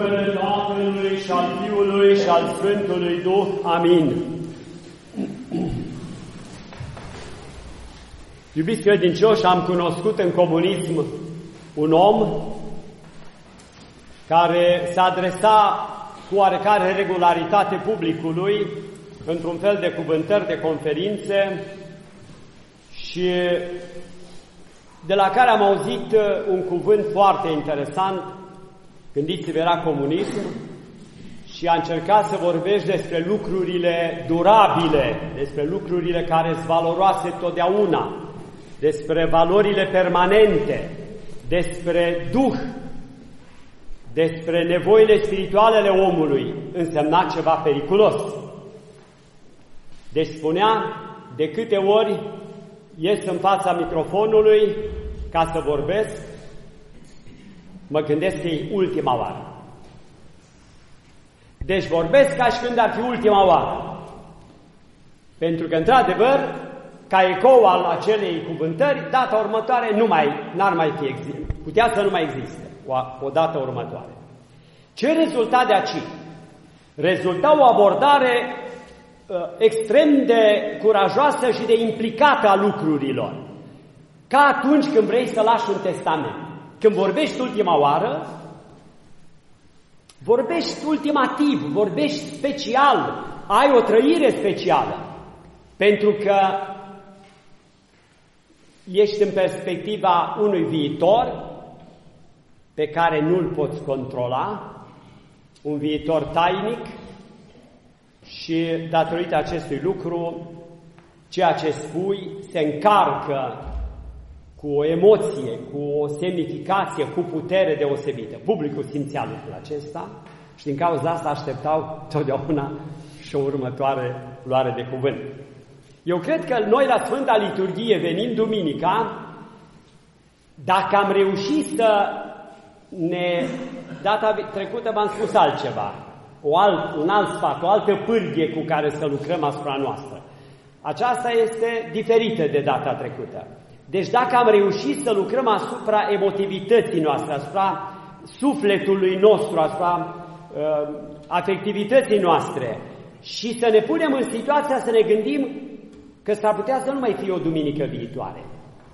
numele Tatălui și al Fiului și al Sfântului Duh. Amin. Iubiți credincioși, am cunoscut în comunism un om care se adresa cu oarecare regularitate publicului într-un fel de cuvântări, de conferințe, și de la care am auzit un cuvânt foarte interesant. Gândiți-vă, era comunism și a încercat să vorbești despre lucrurile durabile, despre lucrurile care sunt valoroase totdeauna, despre valorile permanente, despre Duh, despre nevoile spirituale ale omului. Însemna ceva periculos. Deci spunea, de câte ori ies în fața microfonului ca să vorbesc, mă gândesc că e ultima oară. Deci vorbesc ca și când ar fi ultima oară. Pentru că, într-adevăr, ca ecou al acelei cuvântări, data următoare n-ar mai fi existat. Putea să nu mai existe o dată următoare. Ce rezulta de aici? Rezulta o abordare extrem de curajoasă și de implicată a lucrurilor. Ca atunci când vrei să lași un testament. Când vorbești ultima oară, vorbești ultimativ, vorbești special, ai o trăire specială. Pentru că ești în perspectiva unui viitor pe care nu-l poți controla, un viitor tainic, și datorită acestui lucru, ceea ce spui se încarcă cu o emoție, cu o semnificație, cu putere deosebită. Publicul simțea lucrul acesta și din cauza asta așteptau totdeauna și o următoare luare de cuvânt. Eu cred că noi la Sfânta Liturghie, venind duminica, dacă am reușit să data trecută v-am spus altceva, un alt sfat, o altă pârghie cu care să lucrăm asupra noastră. Aceasta este diferită de data trecută. Deci dacă am reușit să lucrăm asupra emotivității noastre, asupra sufletului nostru, asupra afectivității noastre și să ne punem în situația să ne gândim că s-ar putea să nu mai fie o duminică viitoare.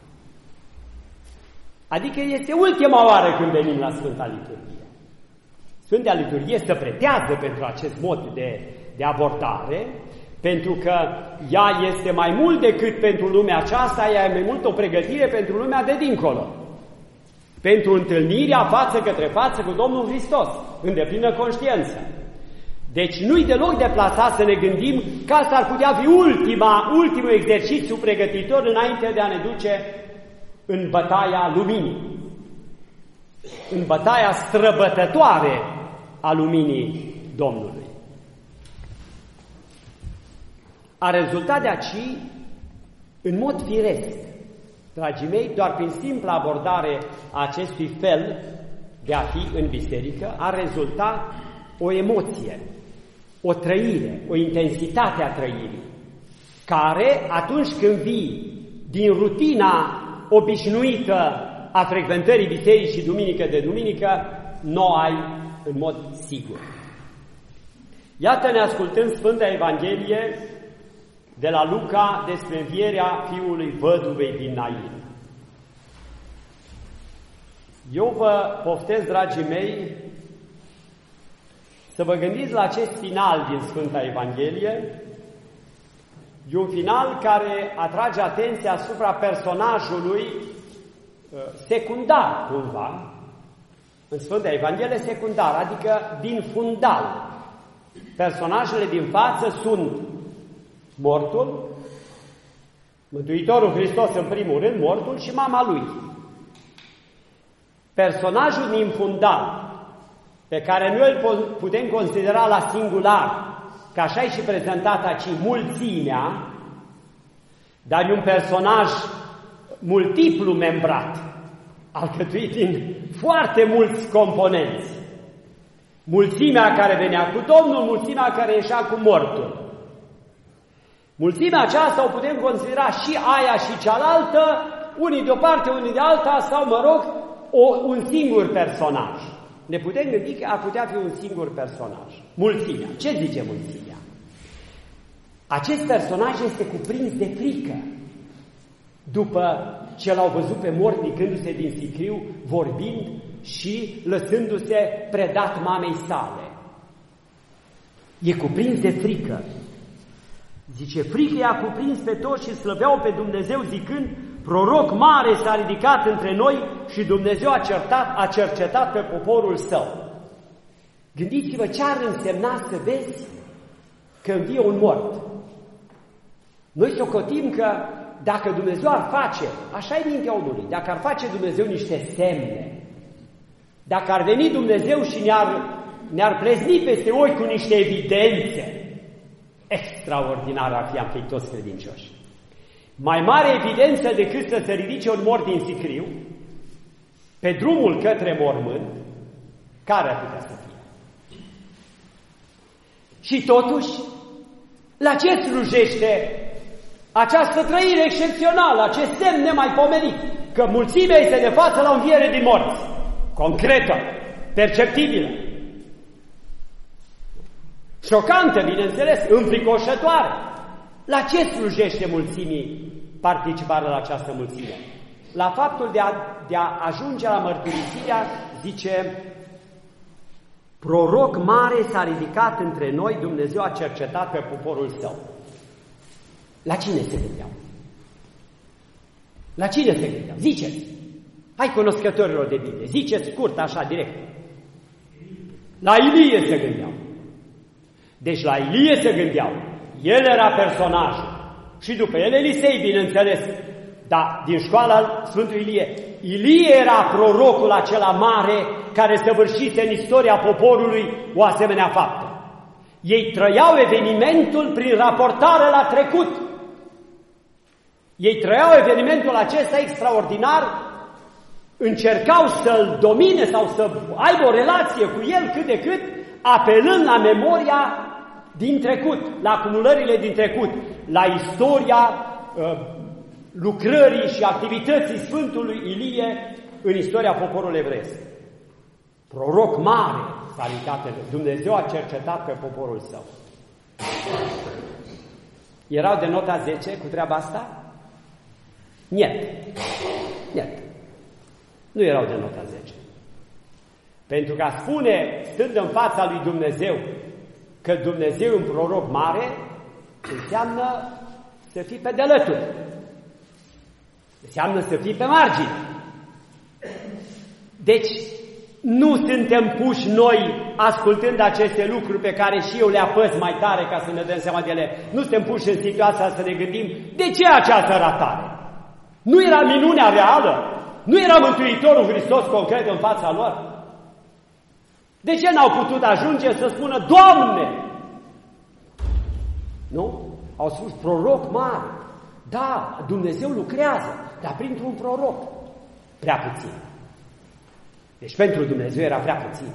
Adică este ultima oară când venim la Sfânta Liturghie. Sfânta Liturghie se pretează pentru acest mod de abordare, pentru că ea este mai mult decât pentru lumea aceasta, ea e mai mult o pregătire pentru lumea de dincolo. Pentru întâlnirea față către față cu Domnul Hristos, în deplină conștiință. Deci nu-i deloc deplasat să ne gândim că asta ar putea fi ultimul exercițiu pregătitor înainte de a ne duce în bătaia luminii, în bătaia străbătătoare a luminii Domnului. A rezultat de aici, în mod firesc, dragii mei, doar prin simpla abordare a acestui fel de a fi în biserică, a rezultat o emoție, o trăire, o intensitate a trăirii, care, atunci când vii din rutina obișnuită a frecventării bisericii duminică de duminică, nu ai în mod sigur. Iată, ne ascultăm Sfânta Evanghelie de la Luca despre învierea fiului văduvei din Nain. Eu vă poftez, dragii mei, să vă gândiți la acest final din Sfânta Evanghelie. E un final care atrage atenția asupra personajului secundar, cumva, în Sfânta Evanghelie secundar, adică din fundal. Personajele din față sunt mortul, Mântuitorul Hristos în primul rând, mortul și mama lui. Personajul din fundal, pe care noi îl putem considera la singular, că așa e și prezentat aici, mulțimea, dar e un personaj multiplu membrat, alcătuit din foarte mulți componenți. Mulțimea care venea cu Domnul, mulțimea care ieșea cu mortul. Mulțimea aceasta o putem considera și aia și cealaltă, unii de o parte, unii de alta, sau, mă rog, un singur personaj. ne putem gândi că ar putea fi un singur personaj. Mulțimea. Ce zice mulțimea? Acest personaj este cuprins de frică. După ce l-au văzut pe mort ridicându-se din sicriu, vorbind și lăsându-se predat mamei sale. E cuprins de frică. Zice, frică i-a cuprins pe toți și slăveau pe Dumnezeu zicând, proroc mare s-a ridicat între noi și Dumnezeu a cercetat pe poporul său. Gândiți-vă ce ar însemna să vezi că învie un mort. Noi socotim că dacă Dumnezeu ar face, așa e mintea omului, dacă ar face Dumnezeu niște semne, dacă ar veni Dumnezeu și ne-ar plezni peste ochi cu niște evidențe, extraordinar ar fi, am fi toți credincioși. Mai mare evidență decât să se ridice un mort din sicriu, pe drumul către mormânt, care ar putea să fie? Și totuși, la ce slujește această trăire excepțională, acest semn nemaipomenit, că mulțimea este de față la înviere din morți, concretă, perceptibilă, șocantă, bineînțeles, înfricoșătoare. La ce slujește mulțimii participarea la această mulțime? La faptul de a ajunge la mărturisirea, zice, proroc mare s-a ridicat între noi, Dumnezeu a cercetat pe poporul său. La cine se gândeau? La cine se gândeau? Ziceți! Hai, cunoscătorilor de Biblie, ziceți scurt, așa, direct. La Ilie se gândeau. Deci la Ilie se gândeau. El era personajul. Și după el Elisei, bineînțeles. Dar din școala Sfântului Ilie. Ilie era prorocul acela mare care săvârșise în istoria poporului o asemenea faptă. Ei trăiau evenimentul prin raportare la trecut. Ei trăiau evenimentul acesta extraordinar, încercau să-l domine sau să aibă o relație cu el cât de cât, apelând la memoria din trecut, la acumulările din trecut, la istoria lucrării și activității Sfântului Ilie în istoria poporului evreiesc. Proroc mare s-a ridicat, Dumnezeu a cercetat pe poporul său. Erau de nota 10 cu treaba asta? Niet. Nu erau de nota 10. Pentru că a spune, stând în fața lui Dumnezeu, că Dumnezeu e un proroc mare, înseamnă să fii pe delături. Înseamnă să fii pe margine. Deci, nu suntem puși noi, ascultând aceste lucruri pe care și eu le apăs mai tare ca să ne dăm seama de ele, nu suntem puși în situația să ne gândim de ce această ratare? Nu era minunea reală? Nu era Mântuitorul Hristos concret în fața lor? De ce n-au putut ajunge să spună, Doamne? Nu? Au spus, proroc mare. Da, Dumnezeu lucrează, dar printr-un proroc. Prea puțin. Deci pentru Dumnezeu era prea puțin.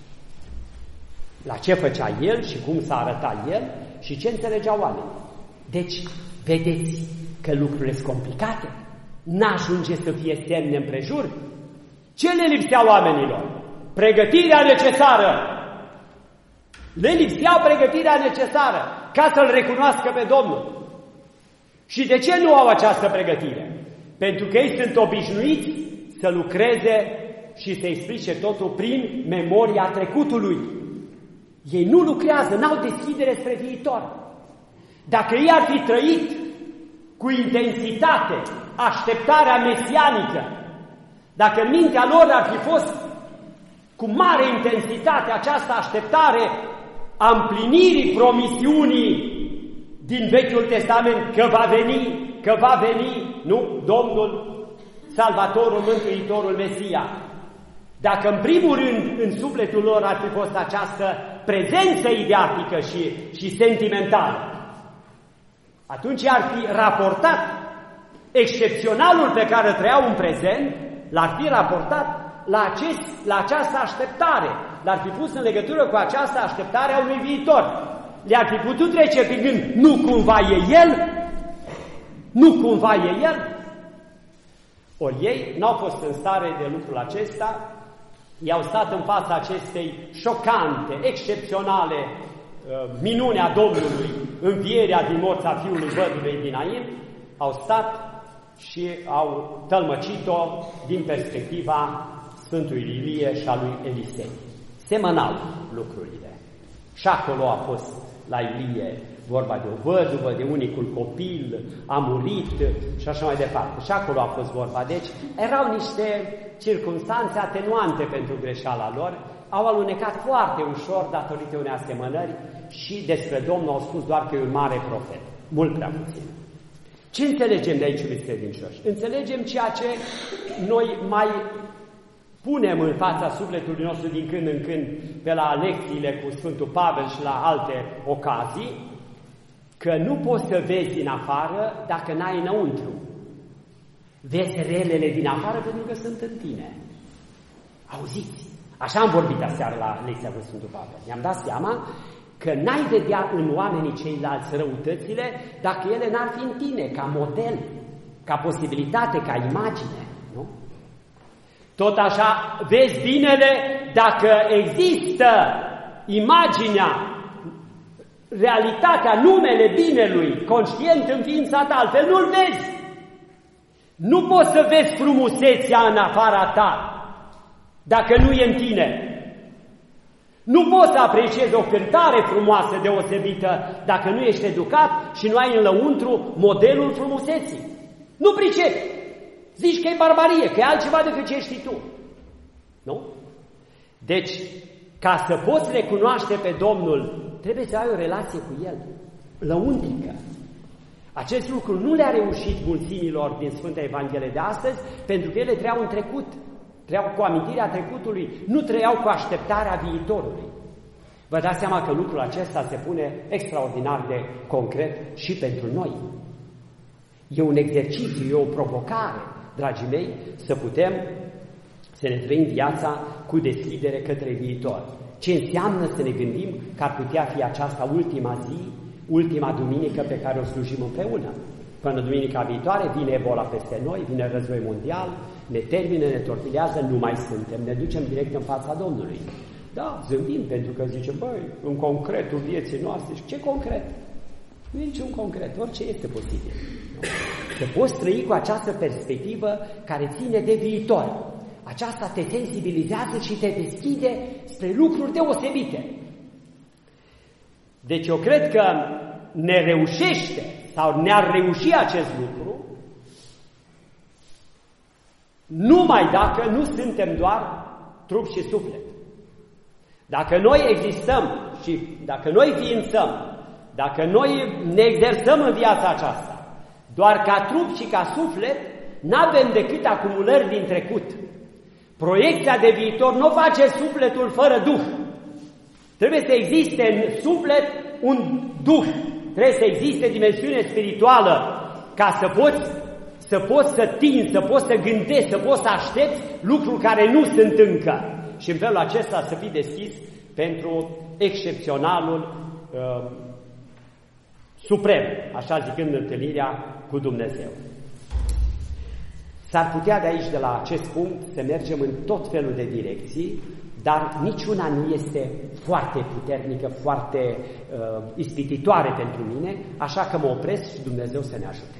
La ce făcea El și cum s-a arătat El și ce înțelegeau oamenii. Deci, vedeți că lucrurile sunt complicate. N-ajunge să fie semne împrejur. Ce le lipsea oamenilor? Pregătirea necesară. Le lipsea pregătirea necesară ca să-L recunoască pe Domnul. Și de ce nu au această pregătire? Pentru că ei sunt obișnuiți să lucreze și să explice totul prin memoria trecutului. Ei nu lucrează, n-au deschidere spre viitor. Dacă ei ar fi trăit cu intensitate așteptarea mesianică, dacă în mintea lor ar fi fost cu mare intensitate această așteptare a împlinirii promisiunii din Vechiul Testament că va veni, nu, Domnul, Salvatorul, Mântuitorul, Mesia. Dacă în primul rând în sufletul lor ar fi fost această prezență ideatică și sentimentală, atunci ar fi raportat excepționalul pe care trăiau în prezent, l-ar fi raportat la această așteptare, l-ar fi pus în legătură cu această așteptare a unui viitor. Le-ar fi putut trece pe gând, nu cumva e El? Nu cumva e El? Ori ei n-au fost în stare de lucrul acesta i-au stat în fața acestei șocante, excepționale minune a Domnului, învierea din morți a fiului văduvei din Nain, au stat și au tălmăcit-o din perspectiva Sfântului Ilie și a lui Elisei. Semănau lucrurile. Și acolo a fost la Ilie vorba de o văduvă, de unicul copil, a murit și așa mai departe. Și acolo a fost vorba. Deci erau niște circunstanțe atenuante pentru greșeala lor, au alunecat foarte ușor datorită unei asemănări și despre Domnul au spus doar că e un mare profet. Mult prea puțin. Ce înțelegem de aici, iubiți credincioși? Înțelegem ceea ce noi mai punem în fața sufletului nostru din când în când pe la lecțiile cu Sfântul Pavel și la alte ocazii, că nu poți să vezi din afară dacă n-ai înăuntru. Vezi relele din afară pentru că sunt în tine. Auziți? Așa am vorbit aseară la lecția cu Sfântul Pavel. Ne-am dat seama că n-ai vedea în oamenii ceilalți răutățile dacă ele n-ar fi în tine, ca model, ca posibilitate, ca imagine. Nu? Tot așa vezi binele dacă există imaginea, realitatea, numele binelui, conștient în ființa ta, altfel nu-l vezi. Nu poți să vezi frumusețea în afara ta dacă nu e în tine. Nu poți să apreciezi o cântare frumoasă, deosebită, dacă nu ești educat și nu ai în lăuntru modelul frumuseții. Nu pricepi. Zici că e barbarie, că e altceva decât ce știi tu. Nu? Deci, ca să poți recunoaște pe Domnul, trebuie să ai o relație cu El, lăuntrică. Acest lucru nu le-a reușit mulțimilor din Sfânta Evanghelie de astăzi, pentru că ele trăiau în trecut, trăiau cu amintirea trecutului, nu trăiau cu așteptarea viitorului. Vă dați seama că lucrul acesta se pune extraordinar de concret și pentru noi. E un exercițiu, e o provocare, dragii mei, să putem să ne trăim viața cu deschidere către viitor. Ce înseamnă să ne gândim că ar putea fi aceasta ultima zi, ultima duminică pe care o slujim împreună. Până duminica viitoare vine Ebola peste noi, vine război mondial, ne termină, ne torpilează, nu mai suntem, ne ducem direct în fața Domnului. Da, zâmbim pentru că zicem, băi, în concretul vieții noastre, și ce concret? Nu e niciun concret, orice este posibil. Să poți trăi cu această perspectivă care ține de viitor. Aceasta te sensibilizează și te deschide spre lucruri deosebite. Deci eu cred că ne reușește sau ne-ar reuși acest lucru numai dacă nu suntem doar trup și suflet. Dacă noi existăm și dacă noi ființăm, dacă noi ne exersăm în viața aceasta, doar ca trup și ca suflet, n-avem decât acumulări din trecut. Proiecția de viitor nu face sufletul fără duh. Trebuie să existe în suflet un duh. Trebuie să existe dimensiune spirituală ca să poți să tinzi, să poți să gândești, să poți să aștepți lucruri care nu sunt încă. Și în felul acesta să fii deschis pentru excepționalul suprem, așa zicând, întâlnirea cu Dumnezeu. S-ar putea de aici, de la acest punct, să mergem în tot felul de direcții, dar niciuna nu este foarte puternică, foarte ispititoare pentru mine, așa că mă opresc și Dumnezeu să ne ajute.